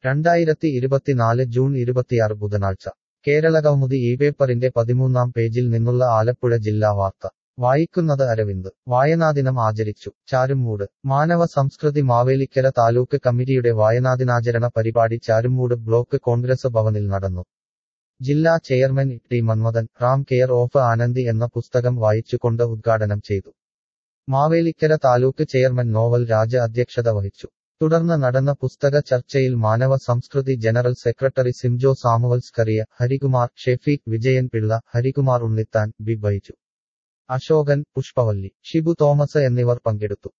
2024 June 26 ബുധനാഴ്ച കേരളകൗമുദി ഇപേപ്പറിന്റെ 13-ാം പേജിൽ നിന്നുള്ള ആലപ്പുഴ ജില്ലാ വാർത്ത വായിക്കുന്നത് അരവിന്ദ്. വായനാദിനം ആചരിച്ചു ചാരുമൂട്. മാനവ സംസ്കൃതി മാവേലിക്കര താലൂക്ക് കമ്മിറ്റിയുടെ വായനാദിനാചരണ പരിപാടി ചാരുമൂട് ബ്ലോക്ക് കോൺഗ്രസ് ഭവനിൽ നടന്നു. ജില്ലാ chairman T Manmathan Ram care of Anandi എന്ന പുസ്തകം വായിച്ചുകൊണ്ട് ഉദ്ഘാടനം ചെയ്തു. മാവേലിക്കര താലൂക്ക് ചെയർമാൻ നോവൽ രാജ അധ്യക്ഷത വഹിച്ചു. തുടർന്ന് നടന്ന പുസ്തക ചർച്ചയിൽ Manava Samskriti general secretary Simjo Samuel Scaria, Harikumar, Shefeek Vijayan Pillai, Harikumar Unnithan, B Baiju, Ashokan, Pushpavalli, Shibu Thomas എന്നിവർ പങ്കെടുത്തു.